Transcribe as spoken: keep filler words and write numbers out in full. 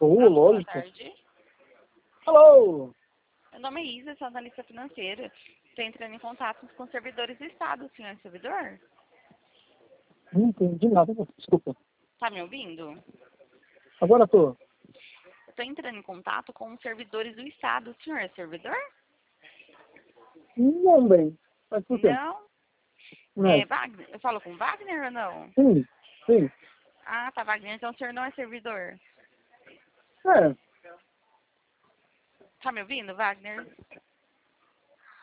Sou, Alô, boa lógico. tarde. Alô? Meu nome é Isa, sou analista financeira. Estou entrando em contato com os servidores do Estado. O senhor é servidor? Não entendi nada, desculpa. Tá me ouvindo? Agora tô. Estou entrando em contato com os servidores do Estado. O senhor é servidor? Não, bem. Mas por quê? Não? Não. É, Wagner. Eu falo com Wagner ou não? Sim, sim. Ah, tá, Wagner. Então o senhor não é servidor. É, Tá me ouvindo, Wagner?